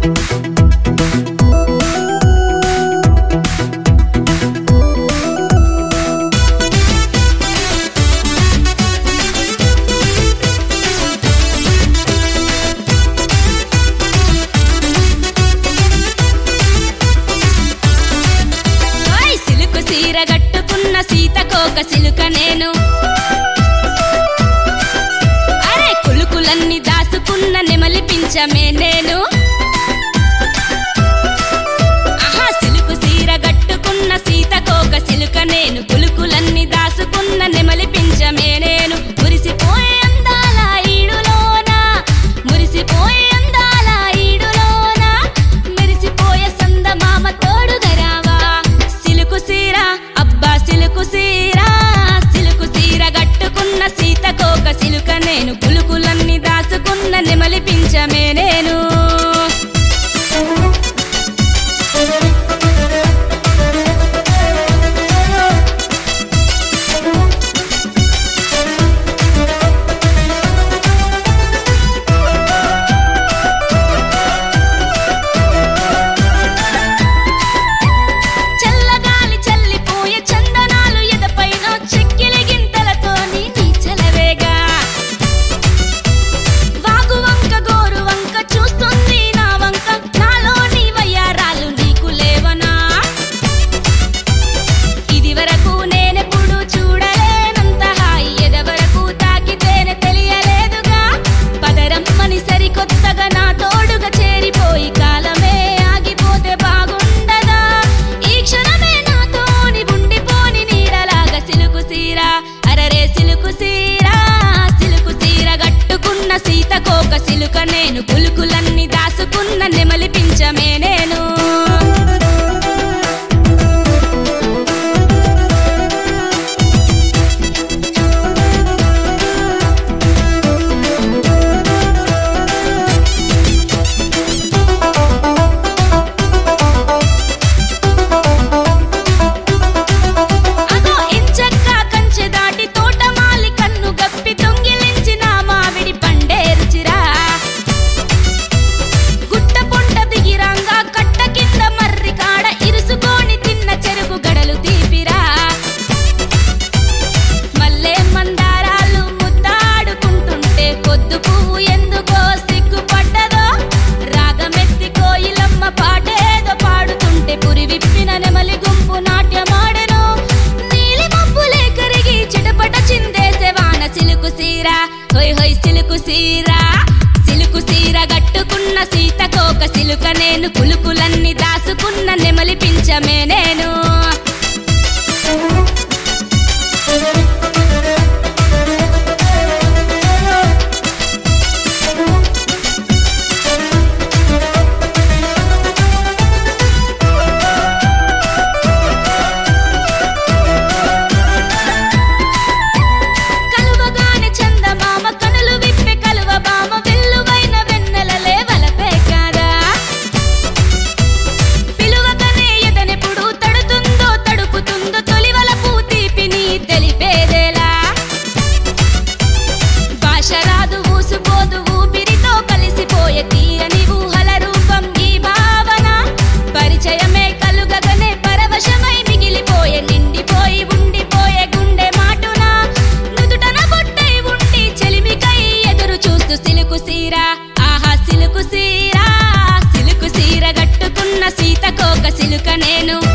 గట్టుకున్న సీతకోక సిలుక నేను అరే కులుకులన్నీ దాసుకున్న నెమలి పించమే నేను ఆహా సిలుకు సీర గట్టుకున్న సీతకోక సిలుక నేను కులుకులన్నీ దాసుకున్న నెమలి పించమే నేను మురిసిపోయే అందాల ఈడులోన మురిసిపోయే అందాల ఈడులోన మెరిసిపోయే సందమామ తోడుగరావా సిలుకు సీర సిలుకు సీర గట్టుకున్న సీతకోక సిలుక నేను కులుకులన్నీ దాసుకున్న నెమలి పించమే నేను సీతకోక సిలుక నేను కులుకులన్నీ దాసుకున్న నెమలి పించమే నేను సిలుకు సీర గట్టుకున్న సీతకోక సిలుక నేను కులుకులన్నీ దాసుకున్న నెమలి పించమే నేను సిలుకు సీర గట్టుకున్న సీతకోక సిలుక నేను